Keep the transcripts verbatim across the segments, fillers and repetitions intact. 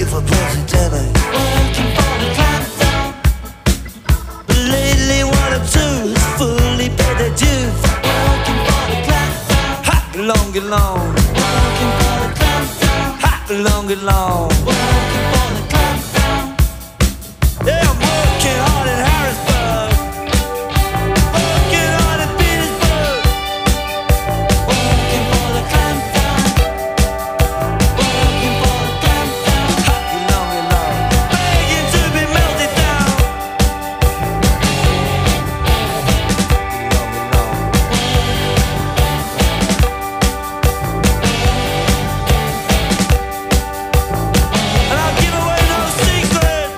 looking for pussy, tell me. Working for the countdown. But lately one or two has fully paid their due. Working for the countdown. Hot, long and long. Working for the countdown. Hot, long and long. Working for the countdown. Yeah, I'm working hard in Harrisburg. Working hard in Petersburg. Working for the countdown. Working for the countdown. Hot, long and long. Begging to be melted down. Long and long. And I'll give away no secret.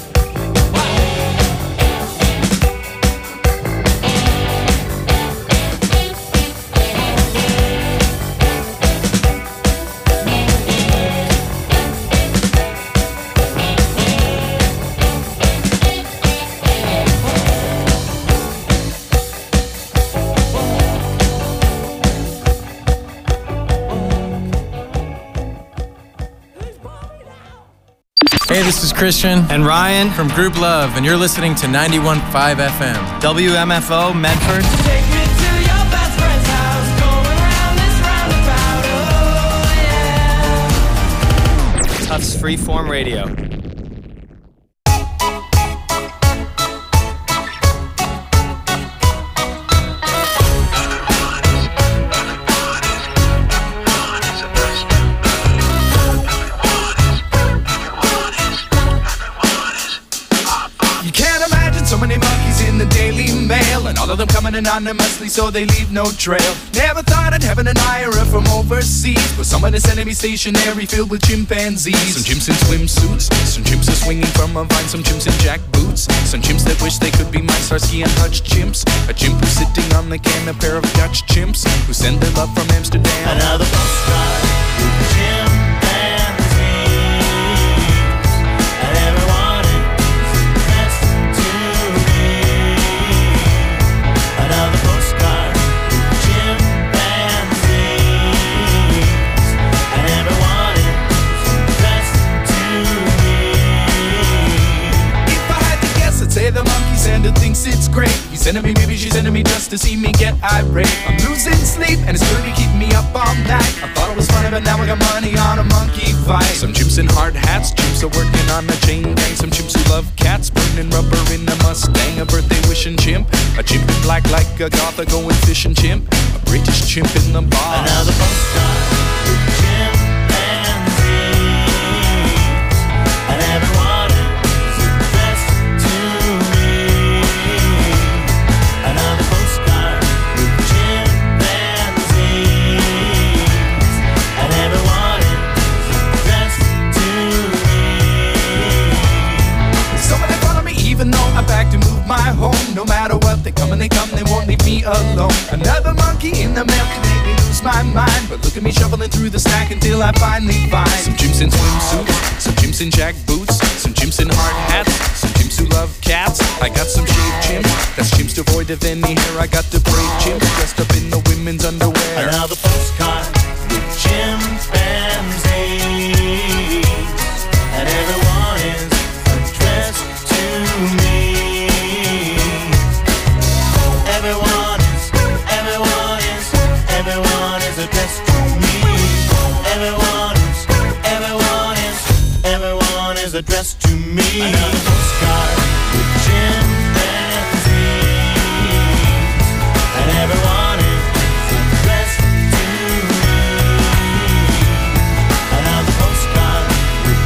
Hey, this is Christian and Ryan from Group Love, and you're listening to ninety-one point five F M. W M F O, Medford. Take me to your best friend's house, going round this roundabout, oh yeah. Tufts Freeform Radio. You can't imagine so many monkeys in the Daily Mail, and all of them coming anonymously so they leave no trail. Never thought I'd have an admirer from overseas, but someone is sending me stationery filled with chimpanzees. Some chimps in swimsuits, some chimps are swinging from a vine, some chimps in jack boots, some chimps that wish they could be my Starsky and Hutch chimps, a chimp who's sitting on the can, a pair of Dutch chimps who send their love from Amsterdam. Another postcard with chimpanzees, and everyone is addressed to me. Another postcard with chimpanzees, and everyone is addressed to me. If I had to guess, I'd say the monkey Santa thinks it's great. He's sending me, maybe she's sending me just to see me get irate. I'm losing sleep and it's really keeping me up all night. I thought it was funny, but now I got money on a monkey fight. Some chimps in hard hats, chimps are working on a chain gang. Some chimps who love cats, burning rubber in a Mustang. A birthday wishing chimp, a chimp in black like a goth, a going fishing chimp, a British chimp in the bar. Another postcard with chimpanzees, and everyone is addressed to me. Another postcard with chimpanzees, and everyone is addressed to me. Someone in front of me, even though I back to move my home. No matter what, they come and they come, they won't leave me alone. Another monkey in the mail can make me lose my mind, but look at me shuffling through the stack until I finally find some chimps in swimsuits, some chimps in jack boots, some chimps in hard hats, some chimps who love cats. I got some shaved chimps, that's chimps devoid of any hair. I got the brave chimps dressed up in the women's underwear. Another postcard with chimpanzees, and everyone is addressed to me. Everyone is, everyone is, everyone is addressed to me. Everyone is, everyone is, everyone is addressed to me. Another postcard with chimpanzees, and everyone is addressed to me. Another postcard with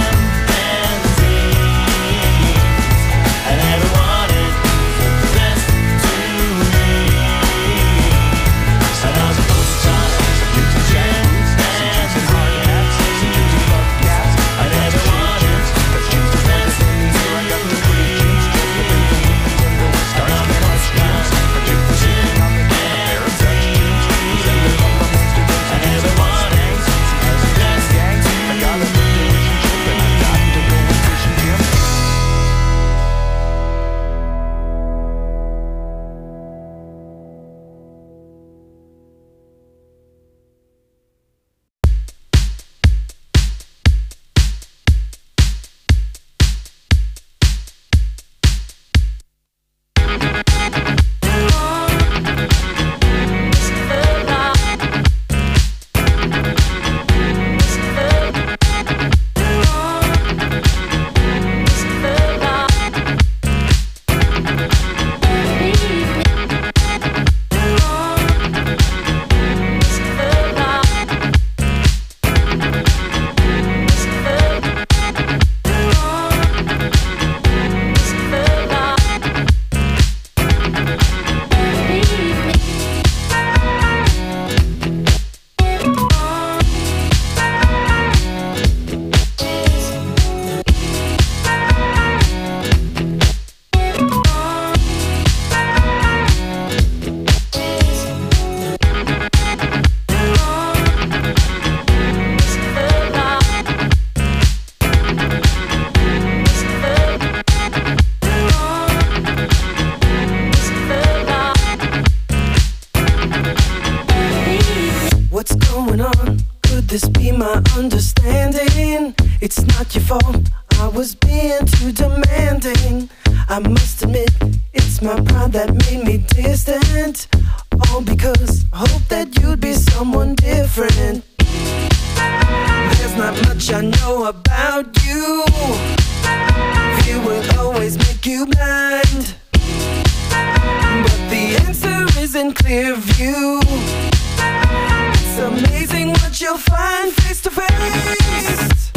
chimpanzees, and everyone is addressed to me. Another postcard with chimpanzees, and everyone is addressed to me. my understanding. It's not your fault, I was being too demanding. I must admit, it's my pride that made me distant. All because I hope that you'd be someone different. There's not much I know about you. Fear will always make you blind. But the answer is in clear view. It's amazing what you'll find face to face.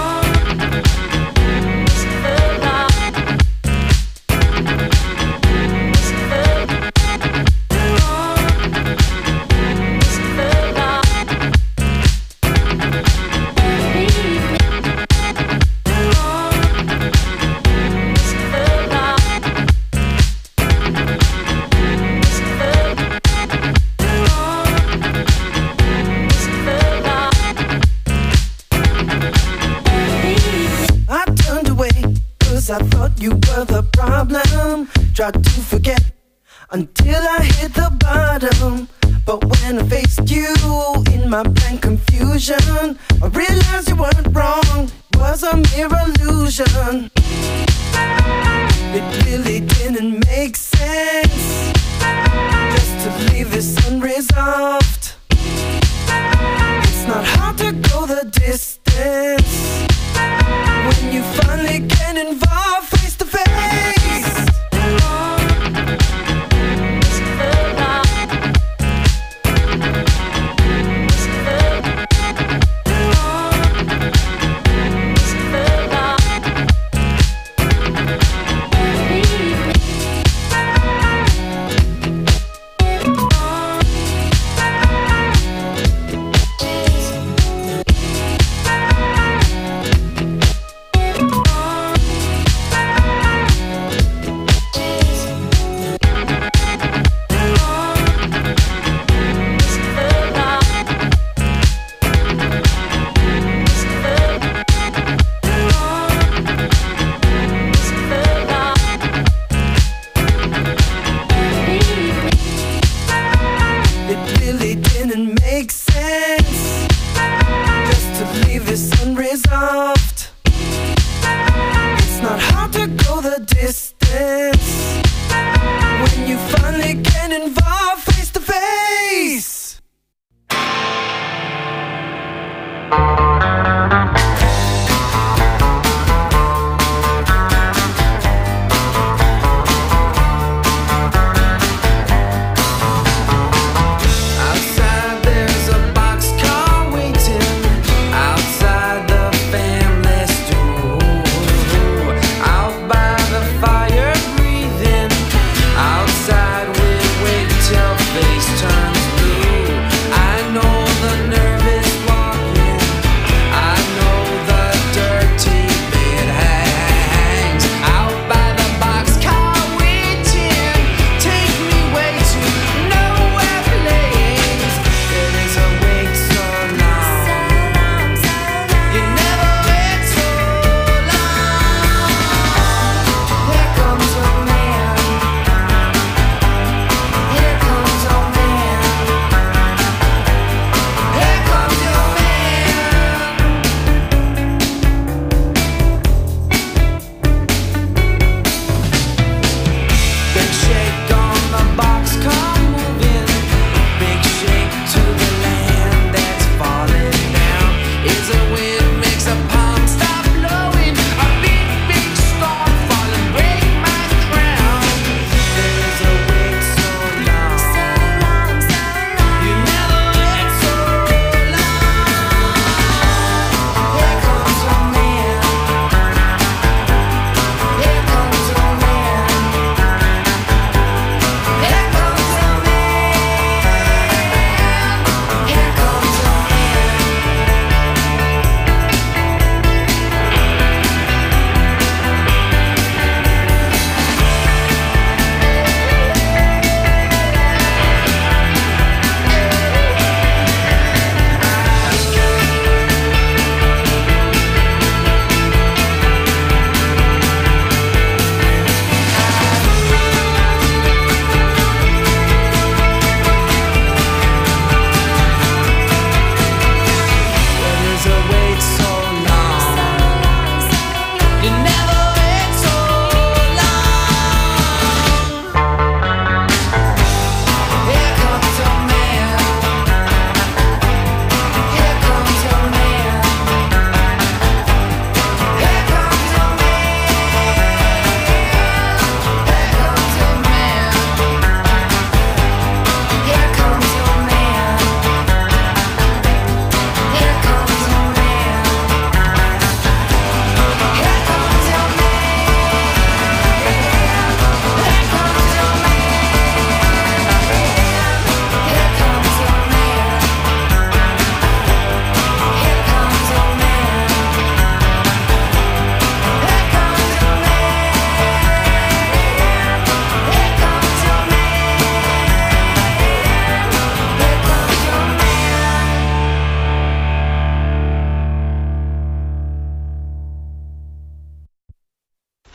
I thought you were the problem. Tried to forget until I hit the bottom. But when I faced you in my blank confusion, I realized you weren't wrong, it was a mere illusion. It really didn't make sense just to leave this unresolved. It's not hard to go the distance when you finally get involved face to face.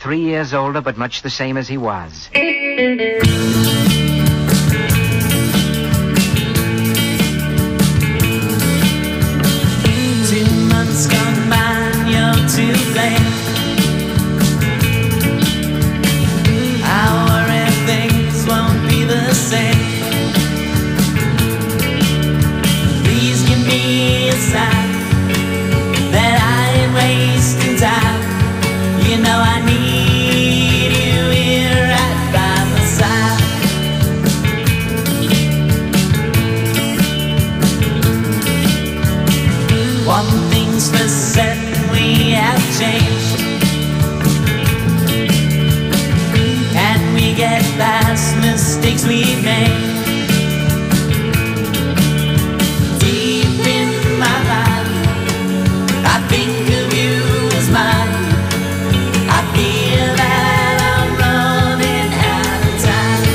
three years older, but much the same as he was. Two months gone by, and you're too late. I worry things won't be the same. Please give me a sign that I ain't wasting time. You know I need you here right by my side. One thing's for certain, we have changed. Can we get past mistakes we made? Deep in my mind, I think of you as mine. I feel that I'm running out of time.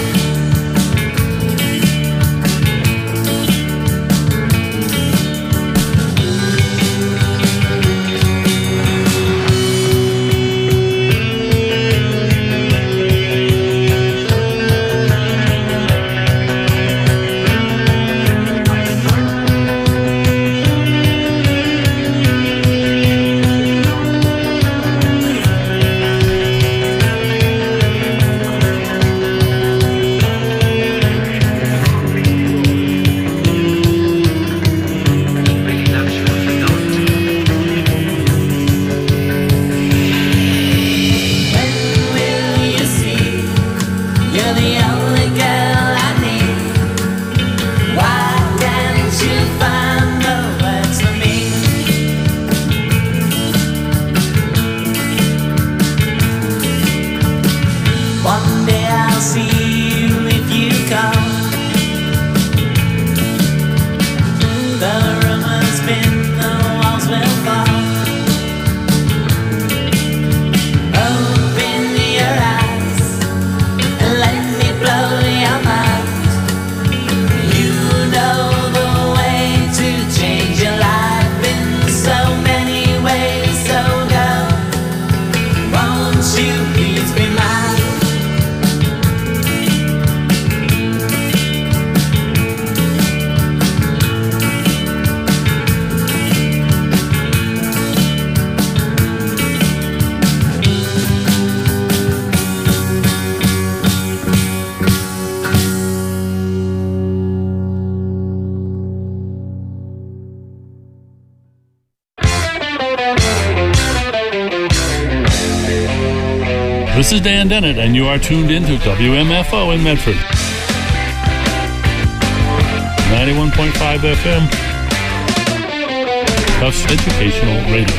This is Dan Dennett, and you are tuned in to W M F O in Medford. ninety-one point five F M. Tufts Educational Radio.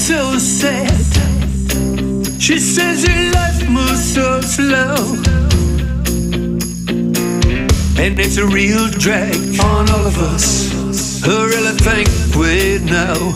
so sad. She says her life moves so slow, and it's a real drag on all of us who really think we know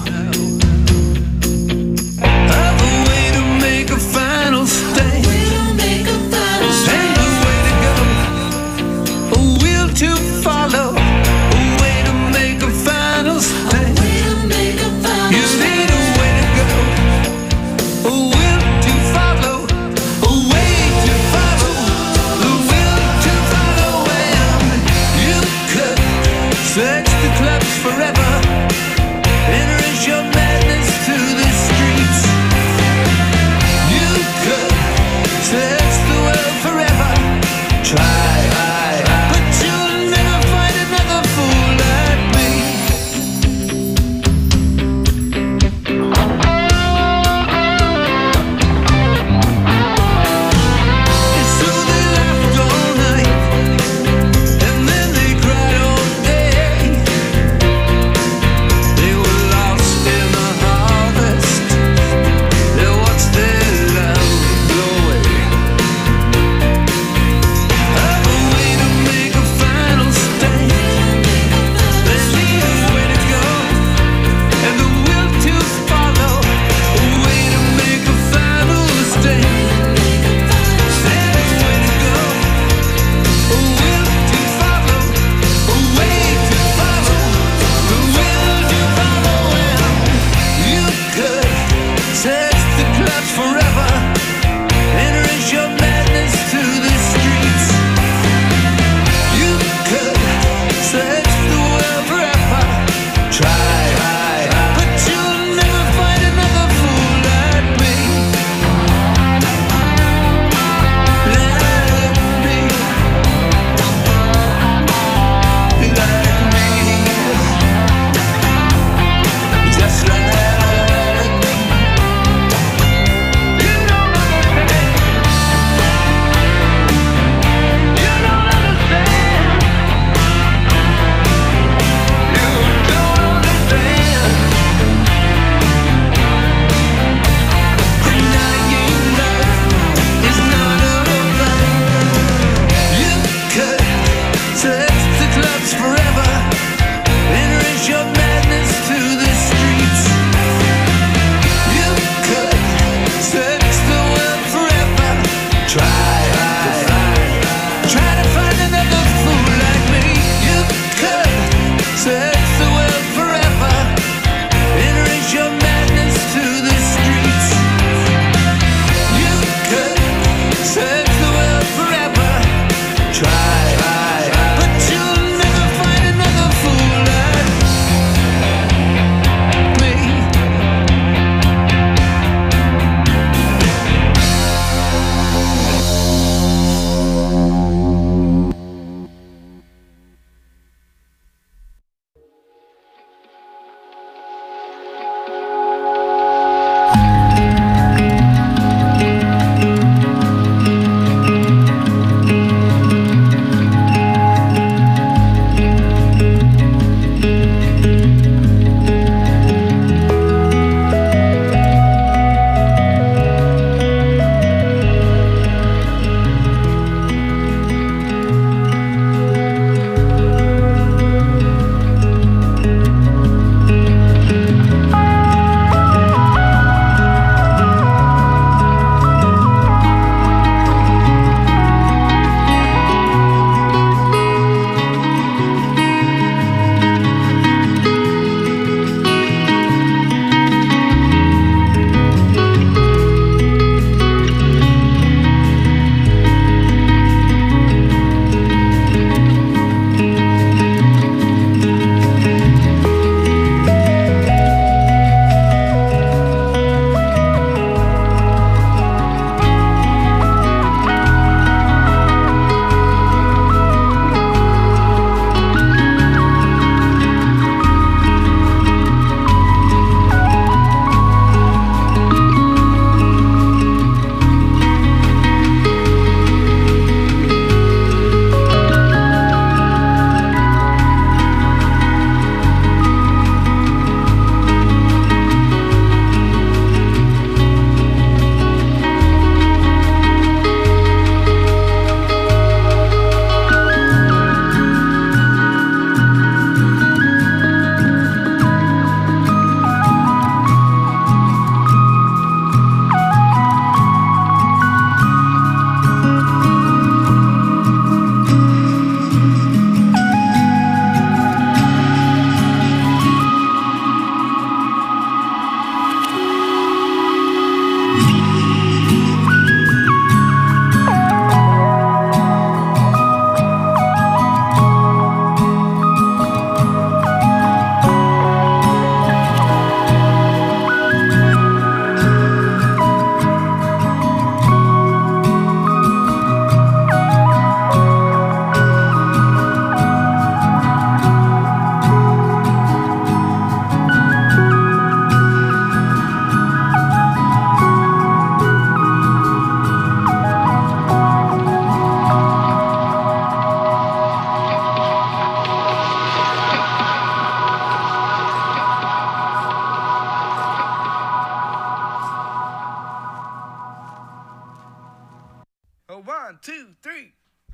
of a way to make a final stand, and a way to go, a will to follow, a way to make a final stand. You need a way to go, a will to follow, a way to follow, the will to follow. And you could search the clubs forever, enter as your One, two, three.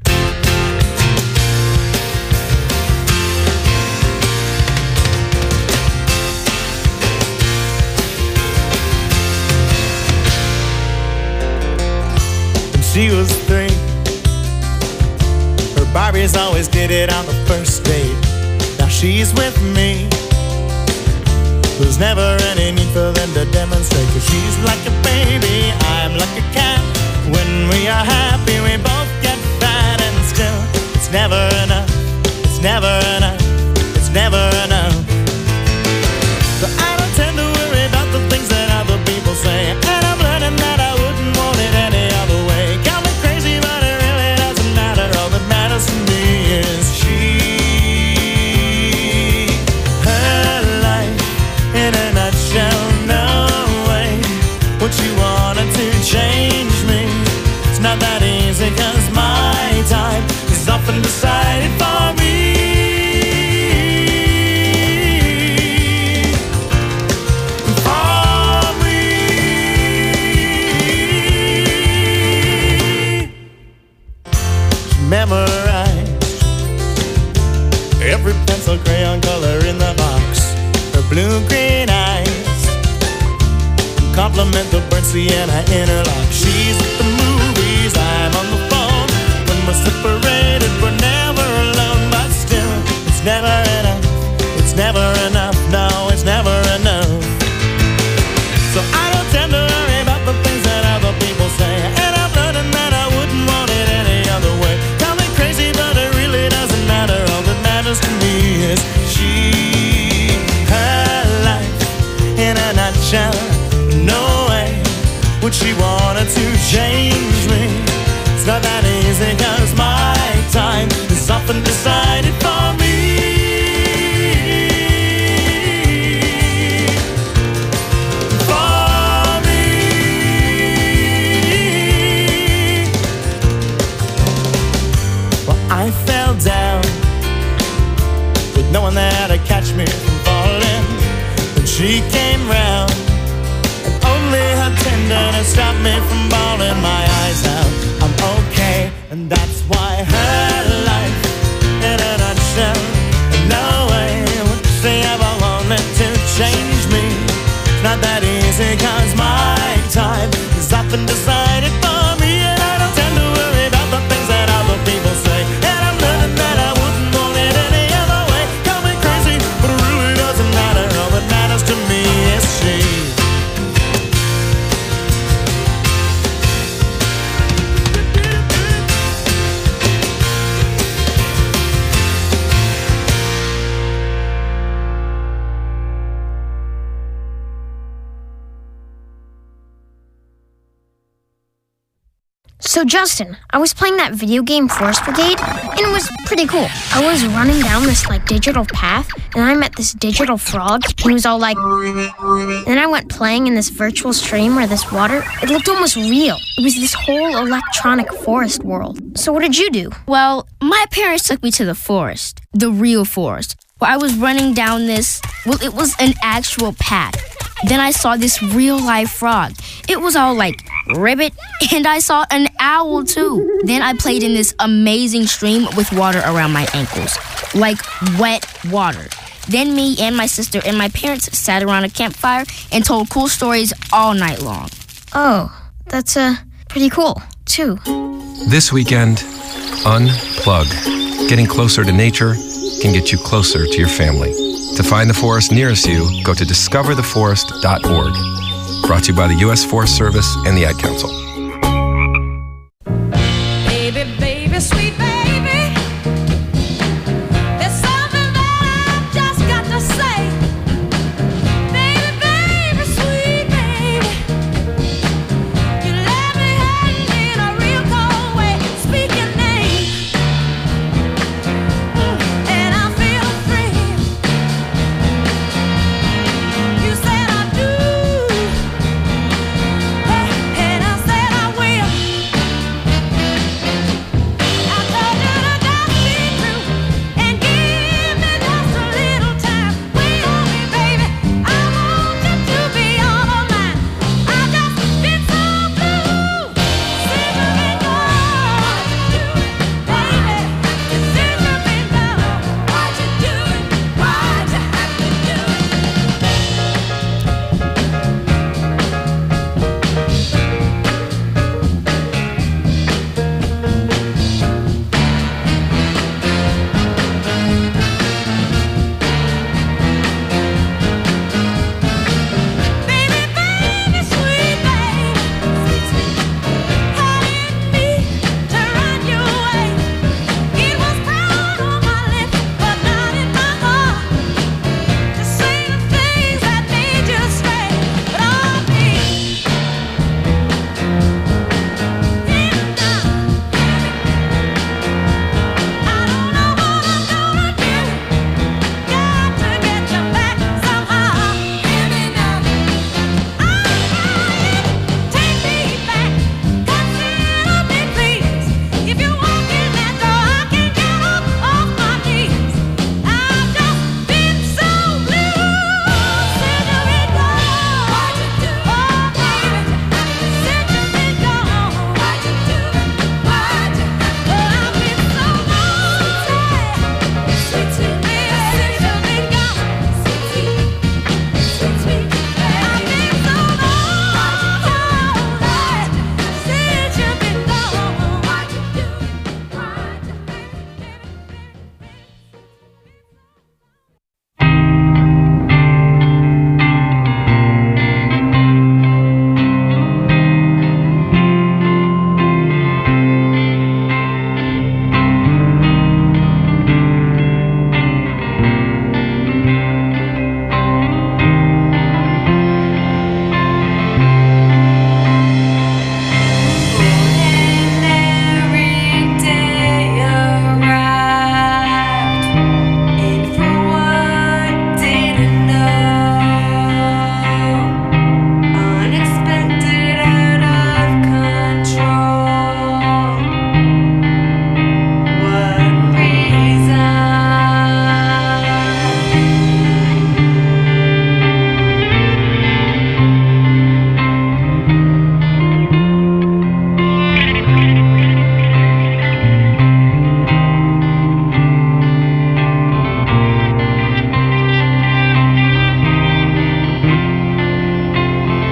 When she was three, her Barbies always did it on the first date. Now she's with me. There's never any need for them to demonstrate, 'cause she's like a baby, I'm like a cat. When we are happy, we both get fat, and still, it's never enough, it's never enough, it's never enough. So I don't tend to worry about the things that other people say, and I'm learning that I wouldn't want it any other way. Got me crazy, but it really doesn't matter. All that matters to me is she. In a nutshell, no way would you wanted to change me. It's not that easy, 'cause my time is often decided for me. For me. She memorized every pencil crayon color in the box. Her blue-green eyes compliment the burnt sienna interlock. She's at the movies, I'm on the phone. When we're separated, we're never alone. But still, it's never enough, it's never enough, no, it's never enough. So I don't tend to worry about the things that other people say, and I'm learning that I wouldn't want it any other way. Tell me crazy, but it really doesn't matter. All that matters to me is she. In a nutshell, no way would she wanted to change me. It's not that easy, 'cause my time is often decided for me. For me. Well, I fell down with no one there to catch me from falling. She came round, and only her tenderness stopped me from bawling my eyes out. I'm okay, and that's why her life, in a nutshell, no way would she ever wanted to change me. It's not that easy, 'cause my time is often decided for me, and I don't tend to worry about the things that other people say, and I'm learning that I wouldn't want it any other way. Call me crazy, but it really doesn't matter. All that matters to me is she. So Justin, I was playing that video game Forest Brigade, and it was pretty cool. I was running down this like digital path, and I met this digital frog, and he was all like, and then I went playing in this virtual stream where this water, it looked almost real. It was this whole electronic forest world. So what did you do? Well, my parents took me to the forest, the real forest, where I was running down this, well, it was an actual path. Then I saw this real-life frog. It was all like ribbit, and I saw an owl too. Then I played in this amazing stream with water around my ankles, like wet water. Then me and my sister and my parents sat around a campfire and told cool stories all night long. Oh, that's uh, pretty cool, too. This weekend, unplug. Getting closer to nature can get you closer to your family. To find the forest nearest you, go to discover the forest dot org. Brought to you by the U S Forest Service and the Ad Council. Baby, baby, sweet baby, there's something that I've just got to say. Baby, baby, sweet baby, you let me hang in a real cold way. Speak your name, and I feel free. You said I do, and I said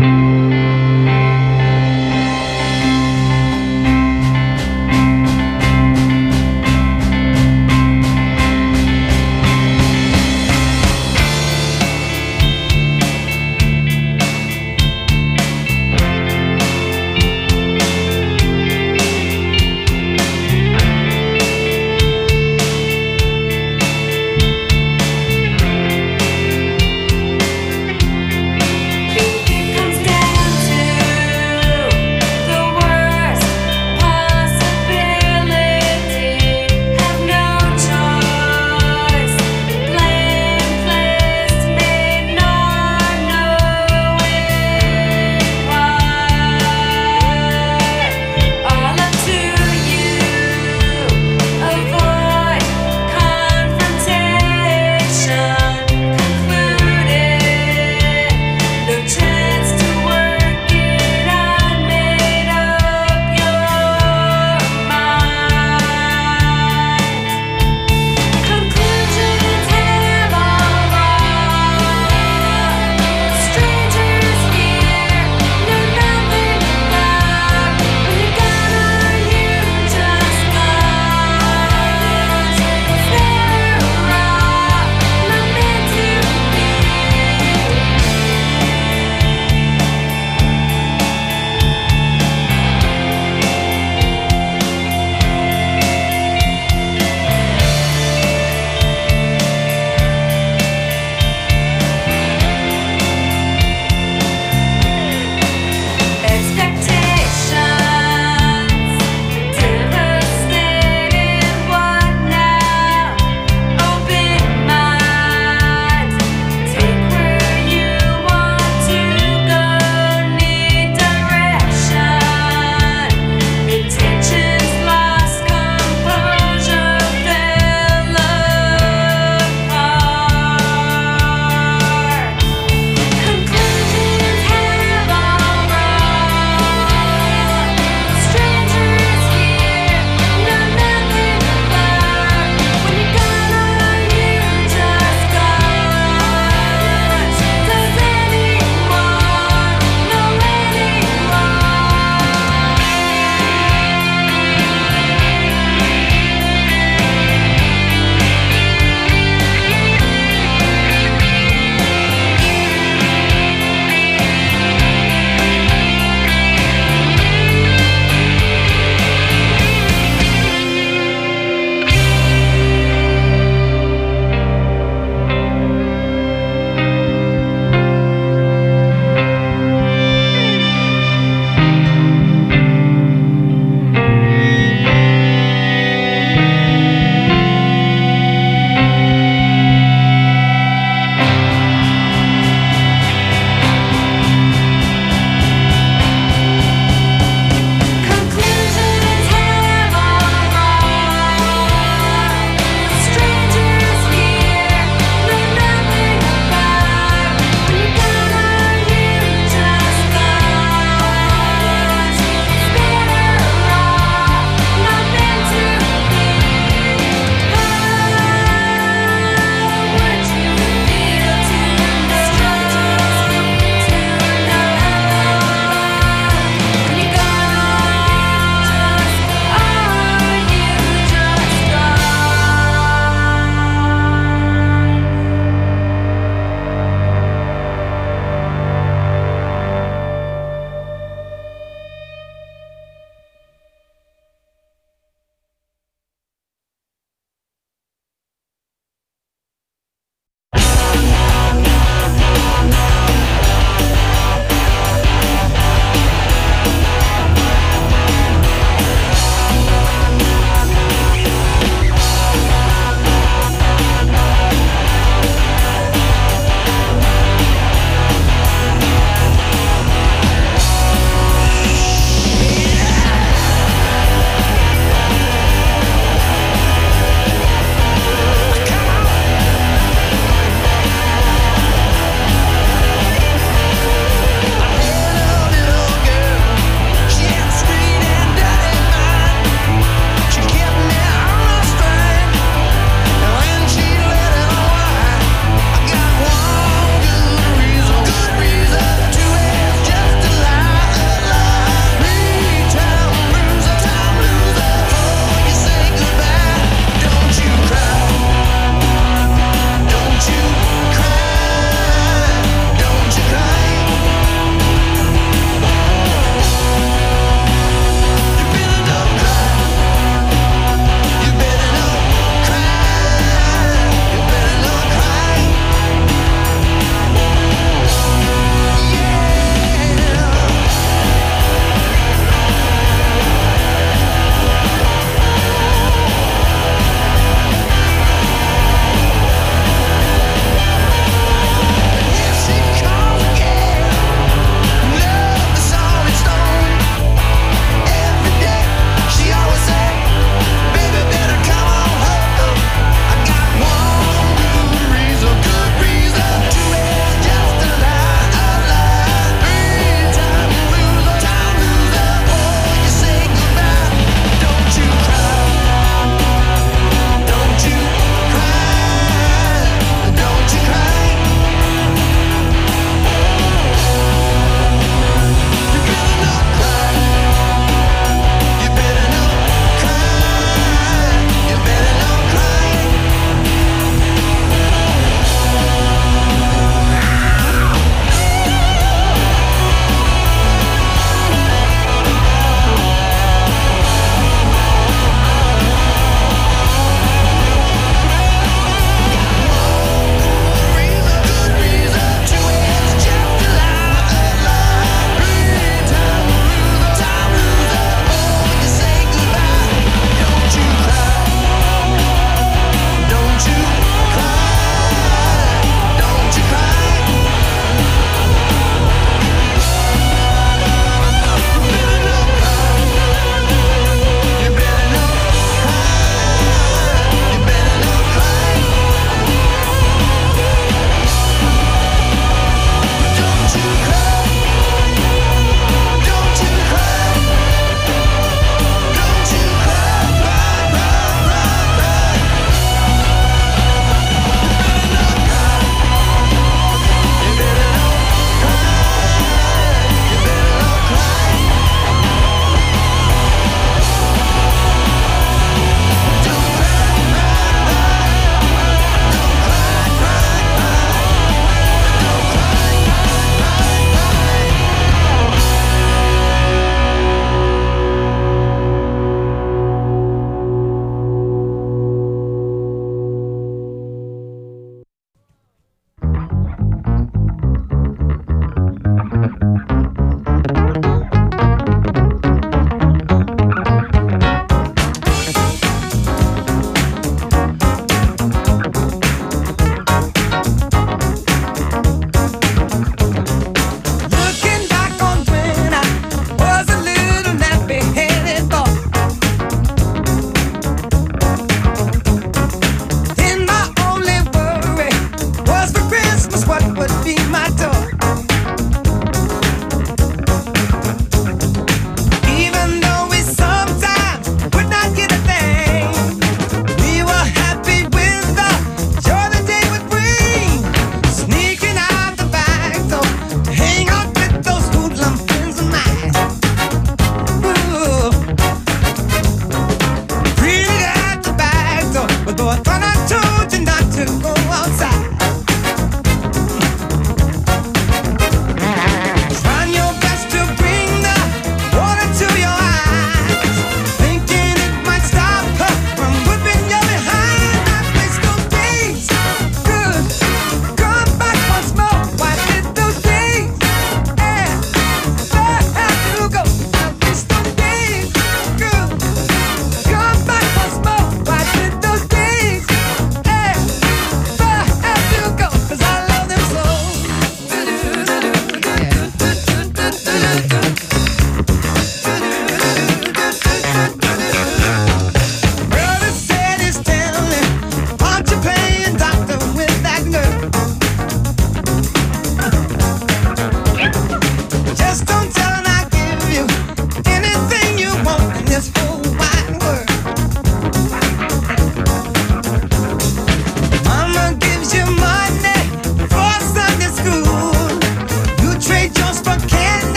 Comes down.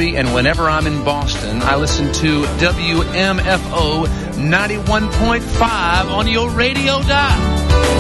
Mississippi, and whenever I'm in Boston, I listen to W M F O ninety-one point five on your radio dial.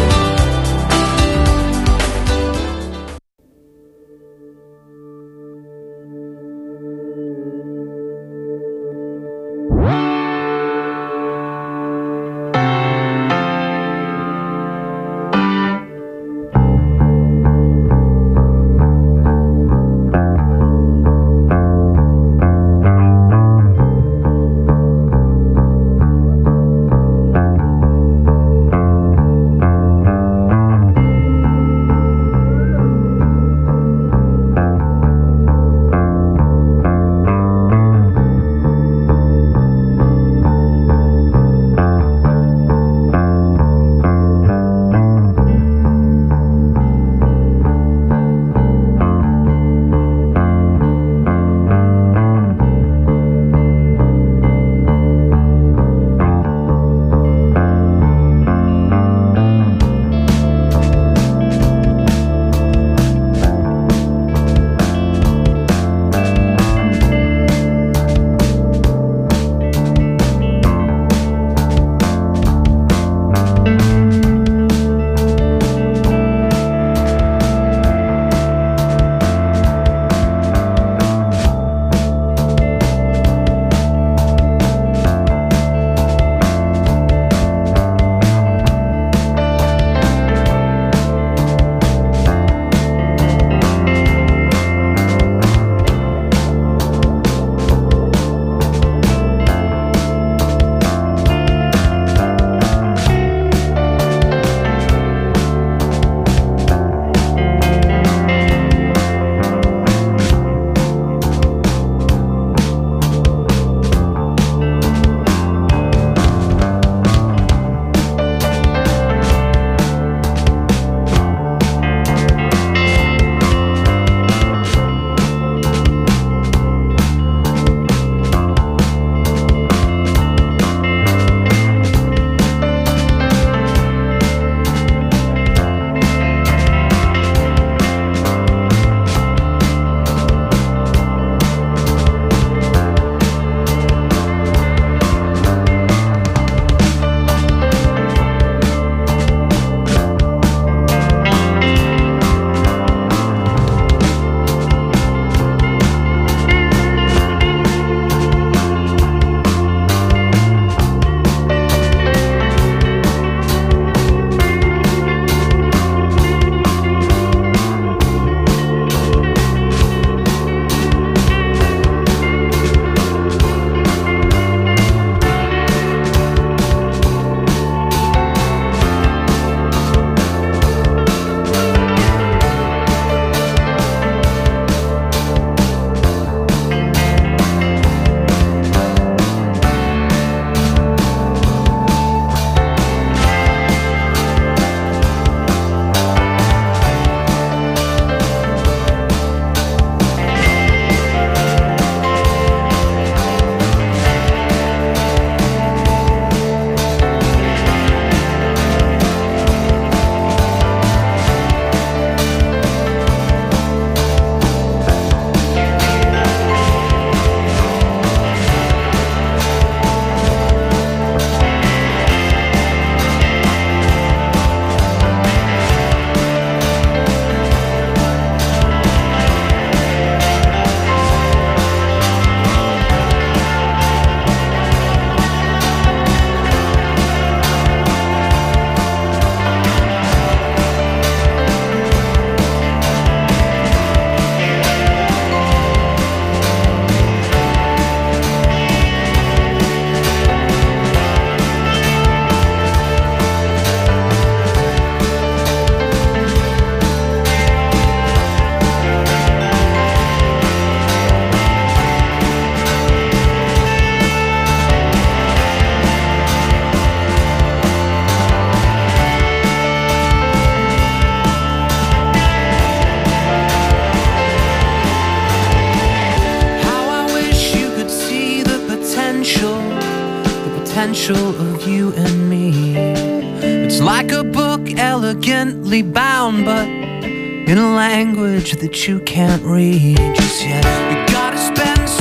potential of you and me. It's like a book elegantly bound, but in a language that you can't read just yet. You gotta spend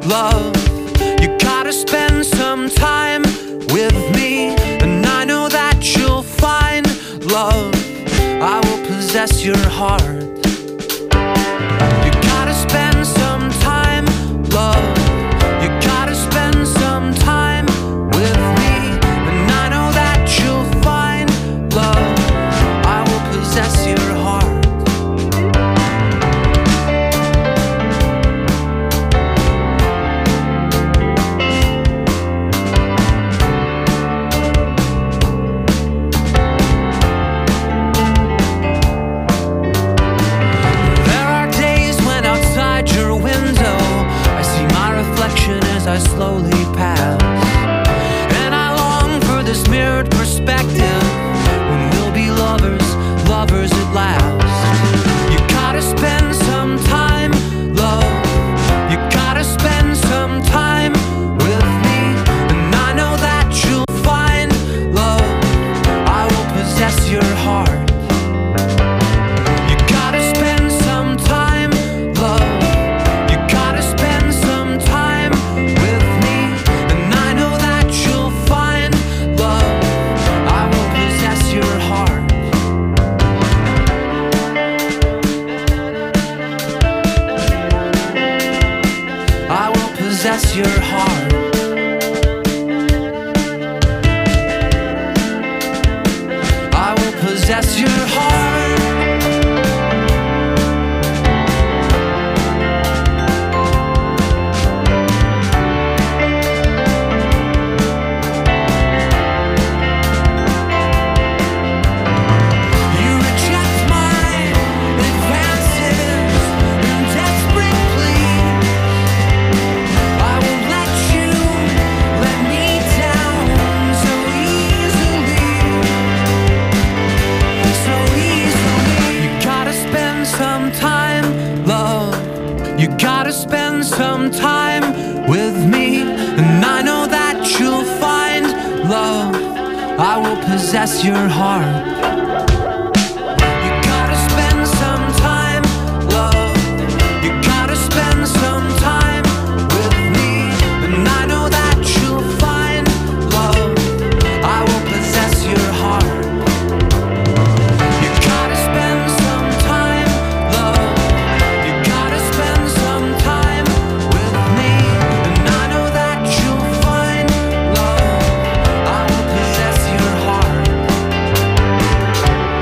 love. You gotta spend some time with me, and I know that you'll find love. I will possess your heart. You gotta spend some time, love. You gotta spend some time with me, and I know that you'll find love. I will possess your heart. I slowly pass, and I long for this mirrored perspective when we'll be lovers, lovers at last. You gotta spend some time, love. You gotta spend some time with me, and I know that you'll find love. I will possess your heart. You gotta spend some time, love. You gotta spend some time with me, and I know that you'll find love. I will possess your heart. I will possess your heart. I will possess your heart. You gotta spend some time with me, and I know that you'll find love. I will possess your heart. You gotta spend some time, love. You gotta spend some time with me, and I know that you'll find love. I will possess your heart. You gotta spend some time, love. You gotta spend some time with me, and I know that you'll find love. I will possess your heart.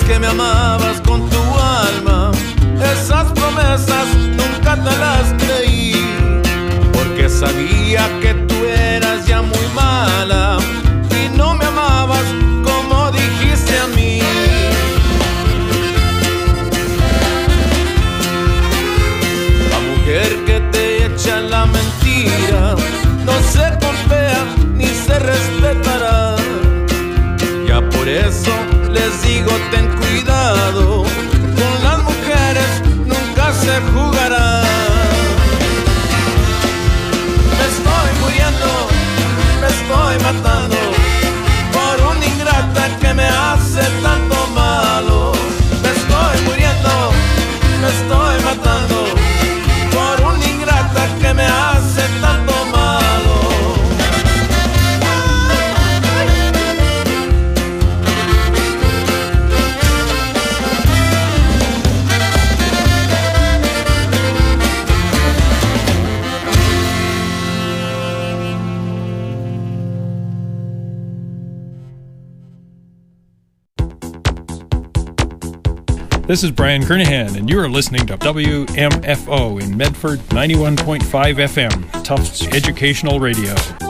que me amabas con tu alma, esas promesas nunca te las creí, porque sabía que tú eras ya muy mala y no me amabas como dijiste a mí. La mujer que te echa la mentira no se golpea ni se respetará. Ya por eso les digo ten cuidado, con las mujeres nunca se jugará. Me estoy muriendo, me estoy matando por una ingrata que me hace tanto malo. Me estoy muriendo, me estoy matando por una ingrata que me hace tanto malo. This is Brian Kernahan, and you are listening to W M F O in Medford, ninety-one point five F M, Tufts Educational Radio.